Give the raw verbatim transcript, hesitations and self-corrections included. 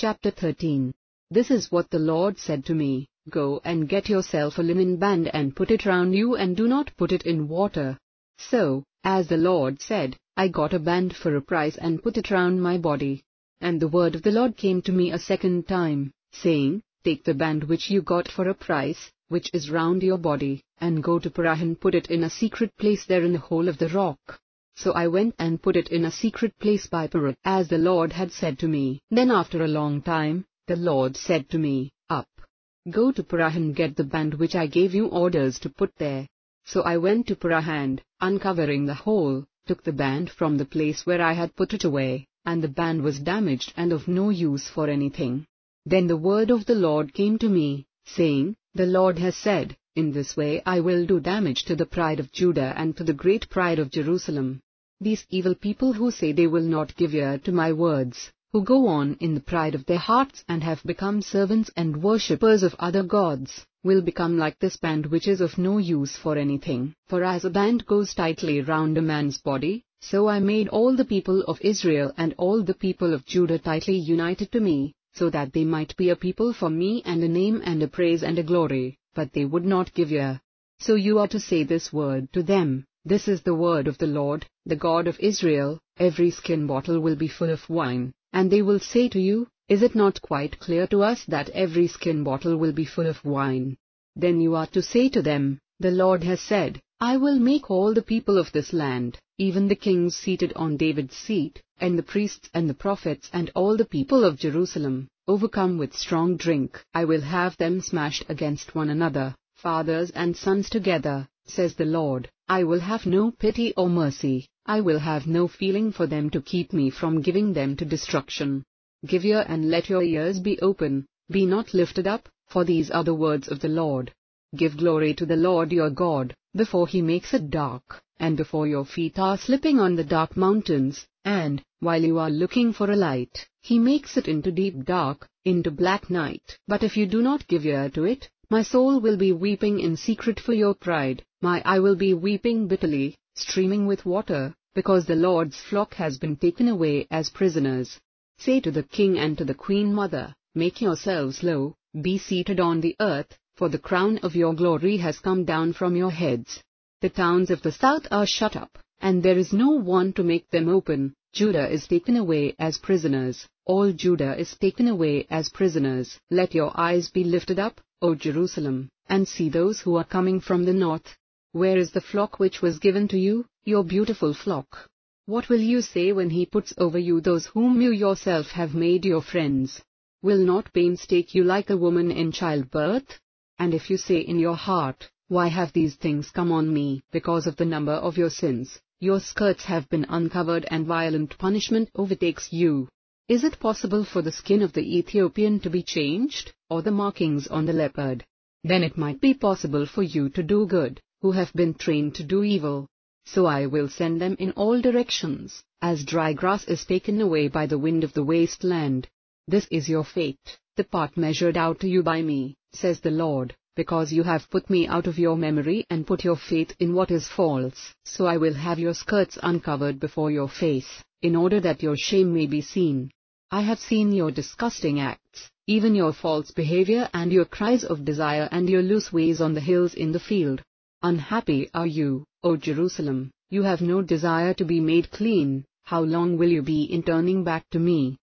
Chapter thirteen. This is what the Lord said to me, Go and get yourself a linen band and put it round you, and do not put it in water. So, as the Lord said, I got a band for a price and put it round my body. And the word of the Lord came to me a second time, saying, Take the band which you got for a price, which is round your body, and go to Parah and put it in a secret place there in the hole of the rock. So I went and put it in a secret place by Parah, as the Lord had said to me. Then after a long time, the Lord said to me, Up, go to Parah and get the band which I gave you orders to put there. So I went to Parah and, uncovering the hole, took the band from the place where I had put it away, and the band was damaged and of no use for anything. Then the word of the Lord came to me, saying, The Lord has said, In this way I will do damage to the pride of Judah and to the great pride of Jerusalem. These evil people who say they will not give ear to my words, who go on in the pride of their hearts and have become servants and worshippers of other gods, will become like this band which is of no use for anything. For as a band goes tightly round a man's body, so I made all the people of Israel and all the people of Judah tightly united to me, so that they might be a people for me and a name and a praise and a glory, but they would not give ear. So you are to say this word to them, This is the word of the Lord, the God of Israel, every skin bottle will be full of wine. And they will say to you, Is it not quite clear to us that every skin bottle will be full of wine? Then you are to say to them, The Lord has said, I will make all the people of this land, even the kings seated on David's seat, and the priests and the prophets and all the people of Jerusalem, overcome with strong drink. I will have them smashed against one another, fathers and sons together, says the Lord. I will have no pity or mercy. I will have no feeling for them to keep me from giving them to destruction. Give ear and let your ears be open, be not lifted up, for these are the words of the Lord. Give glory to the Lord your God, before he makes it dark, and before your feet are slipping on the dark mountains, and, while you are looking for a light, he makes it into deep dark, into black night. But if you do not give ear to it, my soul will be weeping in secret for your pride, my eye will be weeping bitterly, streaming with water, because the Lord's flock has been taken away as prisoners. Say to the king and to the queen mother, Make yourselves low, be seated on the earth, for the crown of your glory has come down from your heads. The towns of the south are shut up, and there is no one to make them open. Judah is taken away as prisoners, all Judah is taken away as prisoners. Let your eyes be lifted up, O Jerusalem, and see those who are coming from the north. Where is the flock which was given to you, your beautiful flock? What will you say when he puts over you those whom you yourself have made your friends? Will not pains take you like a woman in childbirth? And if you say in your heart, Why have these things come on me? Because of the number of your sins, your skirts have been uncovered and violent punishment overtakes you. Is it possible for the skin of the Ethiopian to be changed, or the markings on the leopard? Then it might be possible for you to do good, who have been trained to do evil. So I will send them in all directions, as dry grass is taken away by the wind of the wasteland. This is your fate, the part measured out to you by me, says the Lord, because you have put me out of your memory and put your faith in what is false. So I will have your skirts uncovered before your face, in order that your shame may be seen. I have seen your disgusting acts, even your false behavior and your cries of desire and your loose ways on the hills in the field. Unhappy are you, O Jerusalem, you have no desire to be made clean. How long will you be in turning back to me?